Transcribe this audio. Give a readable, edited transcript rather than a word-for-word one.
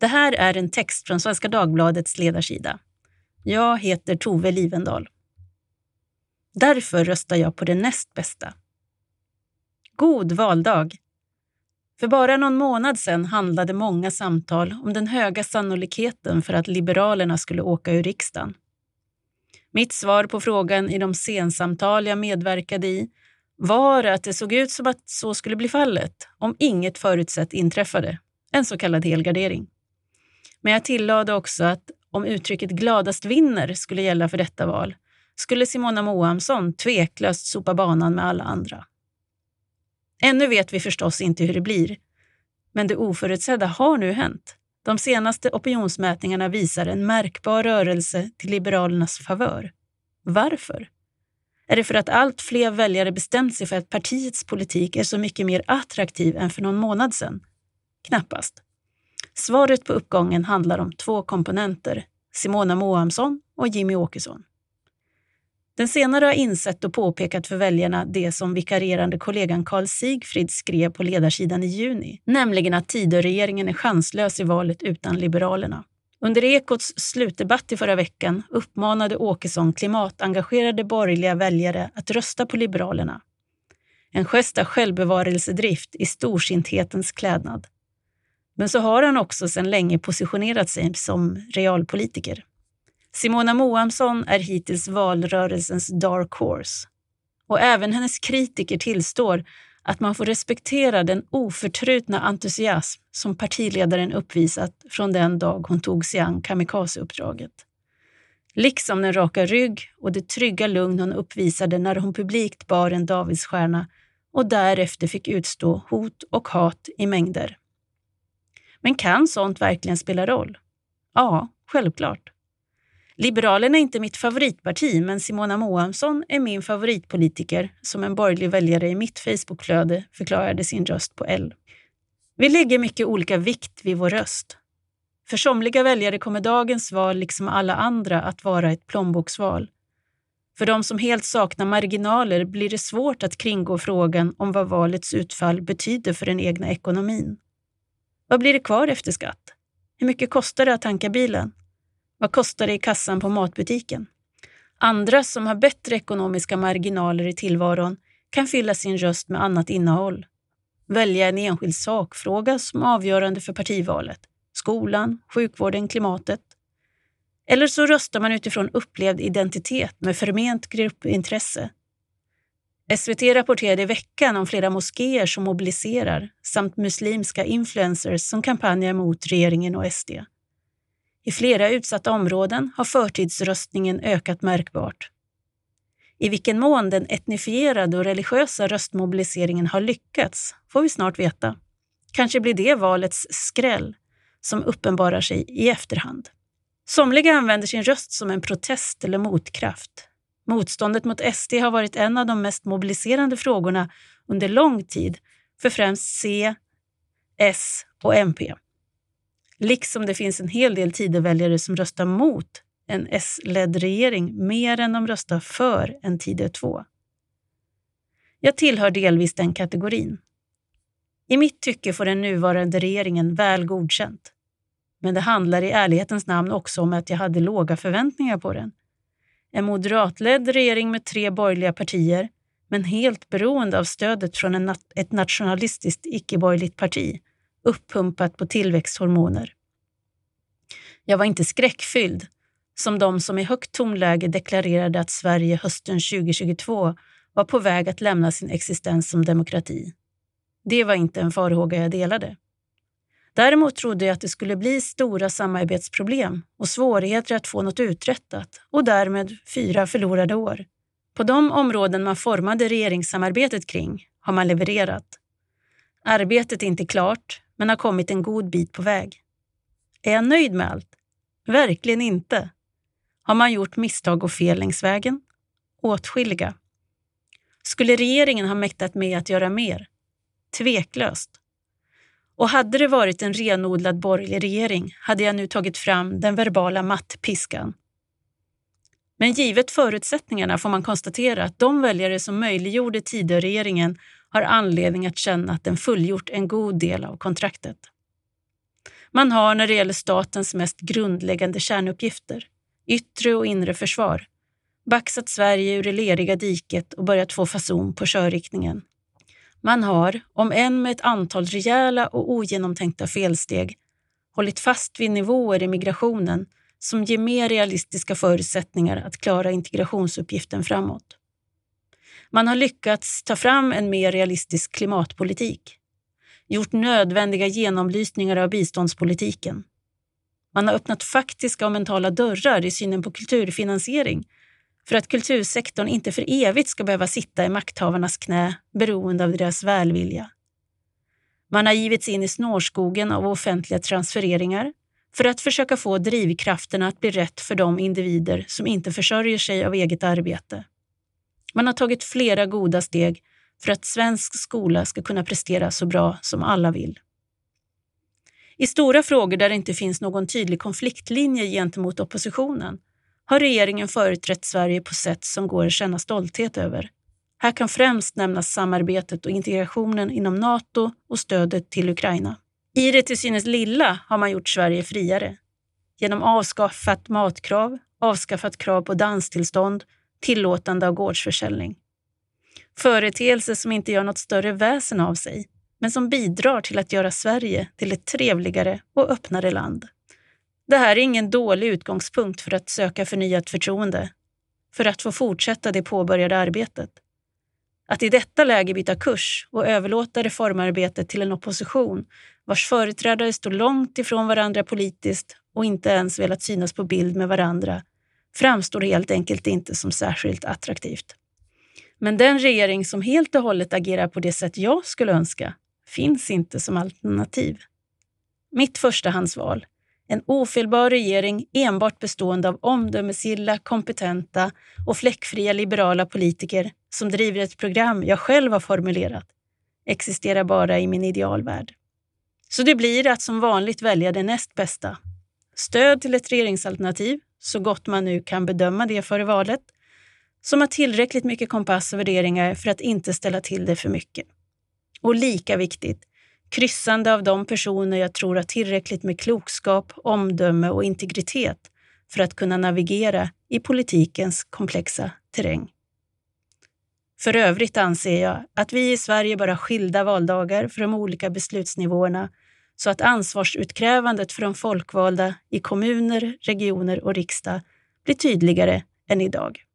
Det här är en text från Svenska Dagbladets ledarsida. Jag heter Tove Livendal. Därför röstar jag på det näst bästa. God valdag! För bara någon månad sedan handlade många samtal om den höga sannolikheten för att Liberalerna skulle åka ur riksdagen. Mitt svar på frågan i de sensamtal jag medverkade i var att det såg ut som att så skulle bli fallet om inget förutsett inträffade, en så kallad helgardering. Men jag tillade också att om uttrycket gladast vinner skulle gälla för detta val skulle Simona Moamsson tveklöst sopa banan med alla andra. Ännu vet vi förstås inte hur det blir, men det oförutsedda har nu hänt. De senaste opinionsmätningarna visar en märkbar rörelse till Liberalernas favör. Varför? Är det för att allt fler väljare bestämt sig för att partiets politik är så mycket mer attraktiv än för någon månad sedan? Knappast. Svaret på uppgången handlar om 2 komponenter, Simona Moamsson och Jimmy Åkesson. Den senare har insett och påpekat för väljarna det som vikarierande kollegan Carl Sigfrid skrev på ledarsidan i juni, nämligen att Tidöregeringen är chanslös i valet utan Liberalerna. Under Ekots slutdebatt i förra veckan uppmanade Åkesson klimatengagerade borgerliga väljare att rösta på Liberalerna. En gest av självbevarelsedrift i storsinthetens klädnad. Men så har han också sedan länge positionerat sig som realpolitiker. Simona Moamsson är hittills valrörelsens dark horse. Och även hennes kritiker tillstår att man får respektera den oförtrutna entusiasm som partiledaren uppvisat från den dag hon tog sig an kamikazeuppdraget. Liksom den raka rygg och det trygga lugn hon uppvisade när hon publikt bar en Davidsstjärna och därefter fick utstå hot och hat i mängder. Men kan sånt verkligen spela roll? Ja, självklart. Liberalerna är inte mitt favoritparti, men Simona Moamsson är min favoritpolitiker som en borgerlig väljare i mitt Facebookflöde förklarade sin röst på L. Vi lägger mycket olika vikt vid vår röst. För somliga väljare kommer dagens val liksom alla andra att vara ett plånboksval. För de som helt saknar marginaler blir det svårt att kringgå frågan om vad valets utfall betyder för den egna ekonomin. Vad blir det kvar efter skatt? Hur mycket kostar det att tanka bilen? Vad kostar det i kassan på matbutiken? Andra som har bättre ekonomiska marginaler i tillvaron kan fylla sin röst med annat innehåll. Välja en enskild sakfråga som avgörande för partivalet. Skolan, sjukvården, klimatet. Eller så röstar man utifrån upplevd identitet med förment gruppintresse. SVT rapporterade i veckan om flera moskéer som mobiliserar samt muslimska influencers som kampanjar mot regeringen och SD. I flera utsatta områden har förtidsröstningen ökat märkbart. I vilken mån den etnifierade och religiösa röstmobiliseringen har lyckats får vi snart veta. Kanske blir det valets skräll som uppenbarar sig i efterhand. Somliga använder sin röst som en protest eller motkraft. Motståndet mot SD har varit en av de mest mobiliserande frågorna under lång tid för främst C, S och MP. Liksom det finns en hel del Tidöväljare som röstar mot en S-ledd regering mer än de röstar för en Tidö 2. Jag tillhör delvis den kategorin. I mitt tycke får den nuvarande regeringen väl godkänt. Men det handlar i ärlighetens namn också om att jag hade låga förväntningar på den. En moderatledd regering med 3 borgerliga partier, men helt beroende av stödet från ett nationalistiskt icke-borgerligt parti, upppumpat på tillväxthormoner. Jag var inte skräckfylld, som de som i högt tonläge deklarerade att Sverige hösten 2022 var på väg att lämna sin existens som demokrati. Det var inte en farhåga jag delade. Däremot trodde jag att det skulle bli stora samarbetsproblem och svårigheter att få något uträttat och därmed 4 förlorade år. På de områden man formade regeringssamarbetet kring har man levererat. Arbetet är inte klart, men har kommit en god bit på väg. Är jag nöjd med allt? Verkligen inte. Har man gjort misstag och fel längs vägen? Åtskilliga. Skulle regeringen ha mäktat med att göra mer? Tveklöst. Och hade det varit en renodlad borgerlig regering hade jag nu tagit fram den verbala mattpiskan. Men givet förutsättningarna får man konstatera att de väljare som möjliggjorde Tidöregeringen har anledning att känna att den fullgjort en god del av kontraktet. Man har när det gäller statens mest grundläggande kärnuppgifter, yttre och inre försvar, baxat Sverige ur det leriga diket och börjat få fason på körriktningen. Man har, om än med ett antal rejäla och ogenomtänkta felsteg, hållit fast vid nivåer i migrationen som ger mer realistiska förutsättningar att klara integrationsuppgiften framåt. Man har lyckats ta fram en mer realistisk klimatpolitik, gjort nödvändiga genomlysningar av biståndspolitiken. Man har öppnat faktiska och mentala dörrar i synen på kulturfinansiering för att kultursektorn inte för evigt ska behöva sitta i makthavarnas knä beroende av deras välvilja. Man har givits in i snårskogen av offentliga transfereringar för att försöka få drivkrafterna att bli rätt för de individer som inte försörjer sig av eget arbete. Man har tagit flera goda steg för att svensk skola ska kunna prestera så bra som alla vill. I stora frågor där det inte finns någon tydlig konfliktlinje gentemot oppositionen har regeringen företrätt Sverige på sätt som går att känna stolthet över. Här kan främst nämnas samarbetet och integrationen inom NATO och stödet till Ukraina. I det till synes lilla har man gjort Sverige friare. Genom avskaffat matkrav, avskaffat krav på danstillstånd, tillåtande av gårdsförsäljning. Företeelser som inte gör något större väsen av sig, men som bidrar till att göra Sverige till ett trevligare och öppnare land. Det här är ingen dålig utgångspunkt för att söka förnyat förtroende, för att få fortsätta det påbörjade arbetet. Att i detta läge byta kurs och överlåta reformarbetet till en opposition vars företrädare står långt ifrån varandra politiskt och inte ens velat synas på bild med varandra framstår helt enkelt inte som särskilt attraktivt. Men den regering som helt och hållet agerar på det sätt jag skulle önska finns inte som alternativ. Mitt förstahandsval, en ofelbar regering enbart bestående av omdömesgilla, kompetenta och fläckfria liberala politiker som driver ett program jag själv har formulerat, existerar bara i min idealvärld. Så det blir att som vanligt välja det näst bästa. Stöd till ett regeringsalternativ, så gott man nu kan bedöma det före valet, som har tillräckligt mycket kompass och värderingar för att inte ställa till det för mycket. Och lika viktigt, kryssande av de personer jag tror har tillräckligt med klokskap, omdöme och integritet för att kunna navigera i politikens komplexa terräng. För övrigt anser jag att vi i Sverige bör ha skilda valdagar för de olika beslutsnivåerna så att ansvarsutkrävandet för de folkvalda i kommuner, regioner och riksdag blir tydligare än idag.